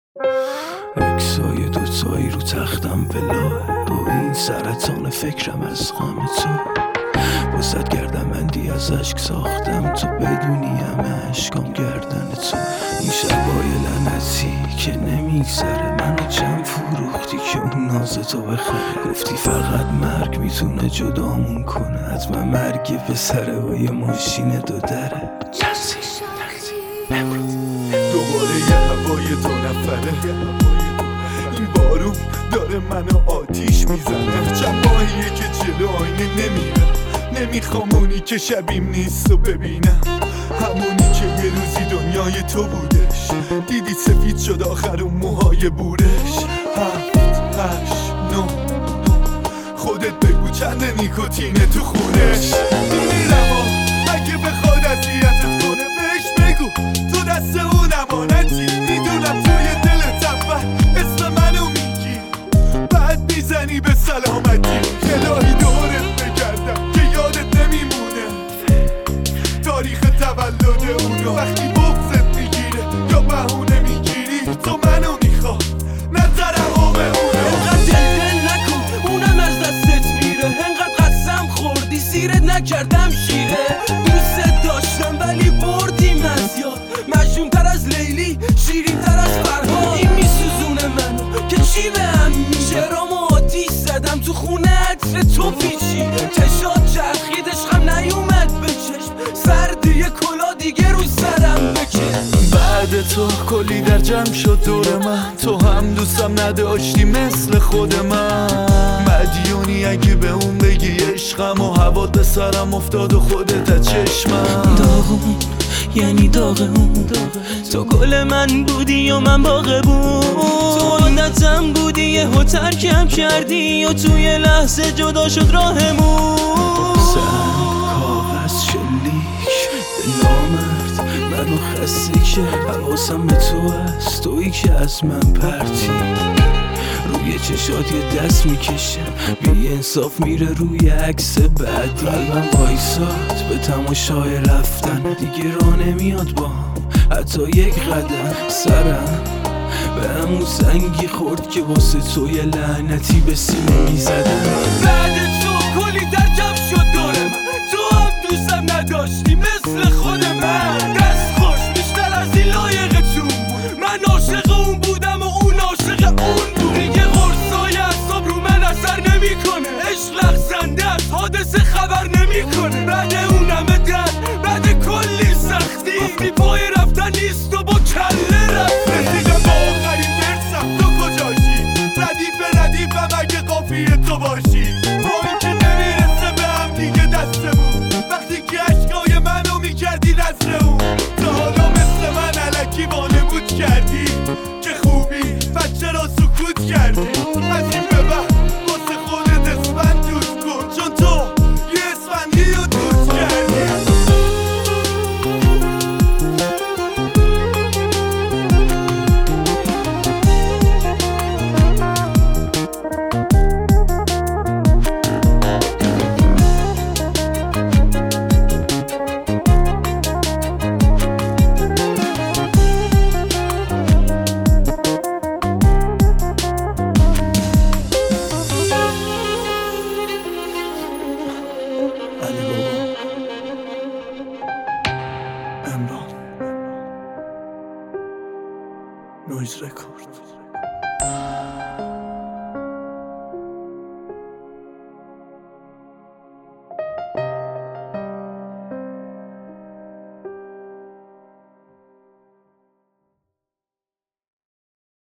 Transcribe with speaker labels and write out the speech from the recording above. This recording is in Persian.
Speaker 1: اکسای دوتایی رو تختم ولاه با این سرطان فکرم از غم تو وسط گردنبندی از عشق ساختم تو بدونی همه عشقام گردن تو این شبای لعنتی که نمیگذره منو چند فروختی که اون ناز تو بخره گفتی فقط مرگ میتونه جدامون کنه حتما مرگ پسره و یه ماشین دو دره
Speaker 2: دوباره یه هوای دو نفره این بارون داره منو آتیش میزنه چپاییه که جلو آینه نمیره نمیخوام اونی که شبیم نیست و ببینم همونی که یه روزی دنیای تو بودش دیدی سفید شد آخر اون موهای بورش 7 8 9 خودت بگو چند نیکوتینه تو خونش میرم اگه بخواد اذیتت کنه بهش بگو تو دست اون امانتی میدونم توی دلت اول اسم منو میگی بعد میزنی به سلامتی الهی دورت بگردم که یادت نمیمونه تاریخ تولد اونو وقتی بغضت میگیره یا بهونه میگیری تو منو میخواد نه ترحم اونو
Speaker 3: انقدر دل نکن اونم از دستت میره انقدر قسم خوردی سیرت نکردم شیره دوست داشتم ولی بردیم از یاد مجنون تر از لیلی شیرین تر از فرهاد این میسوزونه منو که چی بهم میشه رامو آتیش زدم تو خونه عطر تو پیچی چشات چرخید عشقم نیومد به چشم سردی کلا دیگه رو سرم بکش
Speaker 2: بعد تو کلی در جمع شد دور من تو هم دوستم نداشتی مثل خود من مدیونی اگه به اون بگی عشقم و هوات به سرم افتاد و خودت از چشمم
Speaker 3: داغون یعنی داغون تو گل من بودی و من باغبون تو عادتم بودی یهو ترکم کردی و توی لحظه جدا شد راهمون
Speaker 1: کاغذ شلیک نامرد منو خسته کرد حواسم به تو هست تویی که از من پرتی روی چشات یه دست میکشم بی انصاف میره روی عکس بعدی قلبم وایساد به تماشای رفتن دیگه راه نمیاد با هم حتی یک قدم سرم به همون سنگی خورد که واسه تو یه لعنتی به سینه میزدم
Speaker 3: بعد تو کلی در جمع شد دور من تو هم دوستم نداشتی مثل خود من دست خوش بیشتر از این لایقتون بود من عاشق اون بودم و اون عاشق اون بود دیگه قرصای اعصاب رو من اثر نمیکنه عشق لغزنده از حادثه خبر نمیکنه بعد اون همه درد بعد کلی سختی گفتی پای رفتن نیست و با کله رفتی
Speaker 2: رسیدم با آخرین درسم تو کجاشی ردیفم اگه قافیه تو باشی با این که نمیرسه به هم دیگه دستمون وقتی که عشقای منو میکردی نزد اون تا حالا مثل من علکی وانمود کردی که خوبی بچه را سکوت کردی از این به بعد واسه خودت اسفند دود کن چون تو یه اسفندی رو دود کردی Noise Record.